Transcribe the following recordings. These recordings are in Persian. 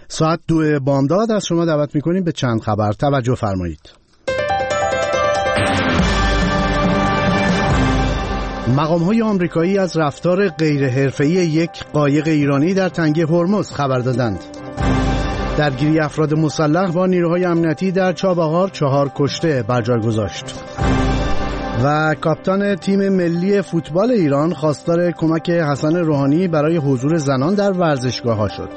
ساعت 2 بامداد از شما دعوت میکنیم به چند خبر توجه فرمایید. مقام‌های آمریکایی از رفتار غیرحرفه‌ای یک قایق ایرانی در تنگه هرمز خبر دادند. درگیری افراد مسلح با نیروهای امنیتی در چابهار 4 کشته بر جای گذاشت. و کاپیتان تیم ملی فوتبال ایران خواستار کمک حسن روحانی برای حضور زنان در ورزشگاه‌ها شد.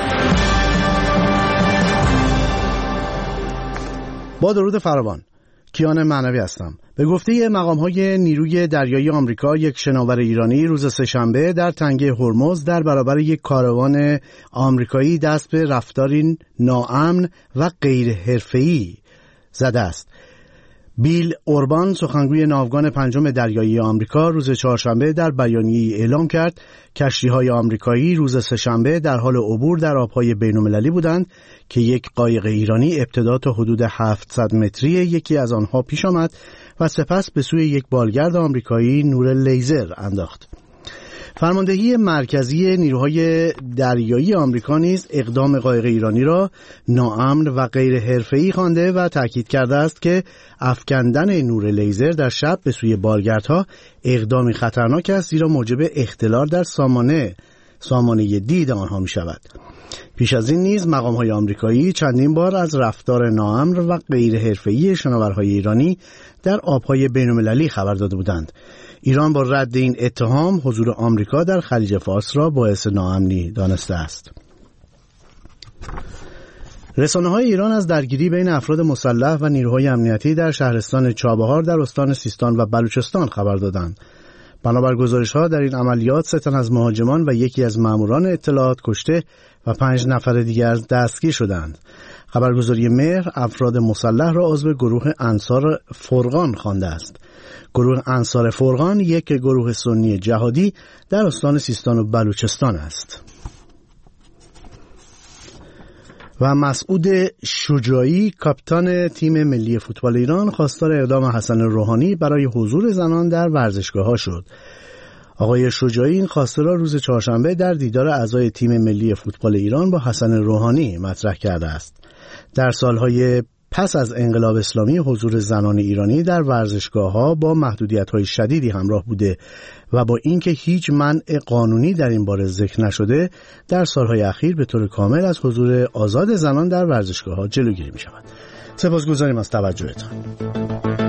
با درود فراوان، کیان معنوی هستم. به گفته مقام‌های نیروی دریایی آمریکا، یک شناور ایرانی روز سه‌شنبه در تنگه هرمز در برابر یک کاروان آمریکایی دست به رفتاری ناامن و غیرحرفه‌ای زده است. بیل اوربان، سخنگوی ناوگان 5 دریایی آمریکا، روز چهارشنبه در بیانیه‌ای اعلام کرد کشتی‌های آمریکایی روز سه‌شنبه در حال عبور در آب‌های بین‌المللی بودند که یک قایق ایرانی ابتدا تا حدود 700 متری یکی از آنها پیش آمد و سپس به سوی یک بالگرد آمریکایی نور لیزر انداخت. فرماندهی مرکزی نیروهای دریایی آمریکا نیز اقدام قایق ایرانی را ناامن و غیر حرفه‌ای خوانده و تاکید کرده است که افکندن نور لیزر در شب به سوی بالگردها اقدامی خطرناک است، زیرا موجب اختلال در سامانه دید آنها می شود. پیش از این نیز مقام‌های آمریکایی چندین بار از رفتار ناامن و غیر حرفه‌ای شناورهای ایرانی در آب‌های بین‌المللی خبر داده بودند. ایران با رد این اتهام حضور آمریکا در خلیج فارس را باعث ناامنی دانسته است. رسانه‌های ایران از درگیری بین افراد مسلح و نیروهای امنیتی در شهرستان چابهار در استان سیستان و بلوچستان خبر دادند. بنابر گزارش‌ها در این عملیات 3 تن از مهاجمان و یکی از ماموران اطلاعات کشته و 5 نفر دیگر دستگیر شدند. خبرگزاری مهر افراد مسلح را عضو گروه انصار فرقان خوانده است. گروه انصار فرقان یک گروه سنی جهادی در استان سیستان و بلوچستان است. و مسعود شجاعی، کاپیتان تیم ملی فوتبال ایران، خواستار اقدام حسن روحانی برای حضور زنان در ورزشگاه‌ها شد. آقای شجاعی این خواسته را روز چهارشنبه در دیدار اعضای تیم ملی فوتبال ایران با حسن روحانی مطرح کرده است. در سالهای پس از انقلاب اسلامی حضور زنان ایرانی در ورزشگاه‌ها با محدودیت‌های شدیدی همراه بوده و با اینکه هیچ منع قانونی در این باره ذکر نشده، در سالهای اخیر به طور کامل از حضور آزاد زنان در ورزشگاه‌ها جلوگیری می‌شود. سپاسگزاریم از توجهتان.